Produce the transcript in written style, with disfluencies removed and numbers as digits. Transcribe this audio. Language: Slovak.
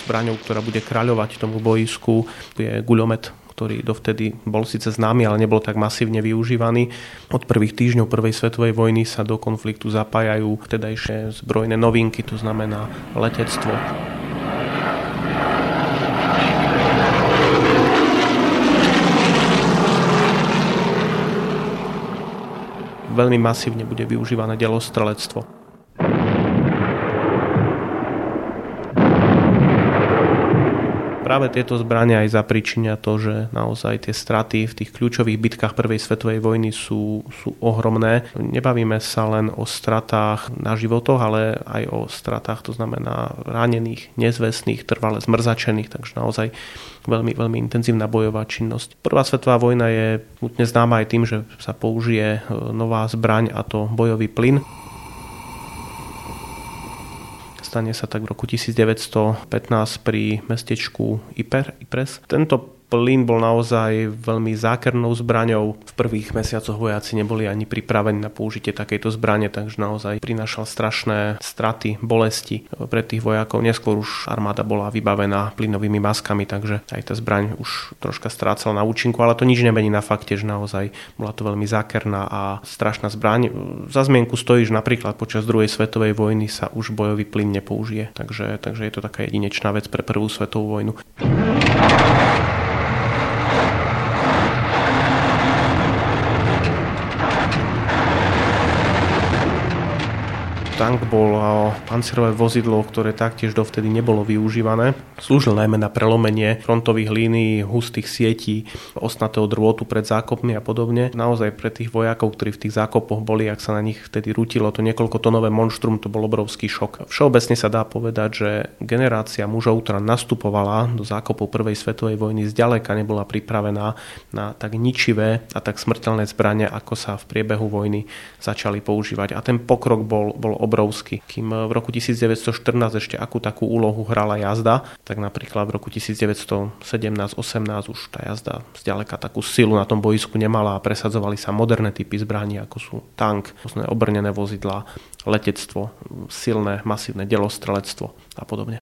zbraňou, ktorá bude kráľovať tomu bojisku, je guľomet, ktorý dovtedy bol síce známy, ale nebol tak masívne využívaný. Od prvých týždňov prvej svetovej vojny sa do konfliktu zapájajú vtedajšie zbrojné novinky, to znamená letectvo. Veľmi masívne bude využívané delostrelectvo. Práve tieto zbrane aj zapričinia to, že naozaj tie straty v tých kľúčových bitkách prvej svetovej vojny sú ohromné. Nebavíme sa len o stratách na životoch, ale aj o stratách, to znamená ranených, nezvestných, trvale zmrzačených, takže naozaj veľmi, veľmi intenzívna bojová činnosť. Prvá svetová vojna je nutne známa aj tým, že sa použije nová zbraň, a to bojový plyn. Stane sa tak v roku 1915 pri mestečku Ypres. Tento plyn bol naozaj veľmi zákernou zbraňou. V prvých mesiacoch vojaci neboli ani pripravení na použitie takejto zbrane, takže naozaj prinášal strašné straty, bolesti pre tých vojakov. Neskôr už armáda bola vybavená plynovými maskami, takže aj tá zbraň už troška strácala na účinku, ale to nič nemení na fakte, že naozaj bola to veľmi zákerná a strašná zbraň. Za zmienku stojí, že napríklad počas druhej svetovej vojny sa už bojový plyn nepoužije, takže je to taká jedinečná vec pre prvú svetovú vojnu. Tank bol pancierové vozidlo, ktoré taktiež dovtedy nebolo využívané. Slúžil najmä na prelomenie frontových línií, hustých sietí, ostnatého drôtu pred zákopmi a podobne. Naozaj pre tých vojakov, ktorí v tých zákopoch boli, ak sa na nich vtedy rútilo to niekoľkotonové monštrum, to bol obrovský šok. Všeobecne sa dá povedať, že generácia mužov, ktorá nastupovala do zákopov prvej svetovej vojny, zďaleka nebola pripravená na tak ničivé a tak smrteľné zbrane, ako sa v priebehu vojny začali používať. A ten pokrok bol obrovský. Kým v roku 1914 ešte akú takú úlohu hrala jazda, tak napríklad v roku 1917-18 už tá jazda zďaleka takú silu na tom bojisku nemala a presadzovali sa moderné typy zbraní, ako sú tank, obrnené vozidlá, letectvo, silné, masívne delostrelectvo a podobne.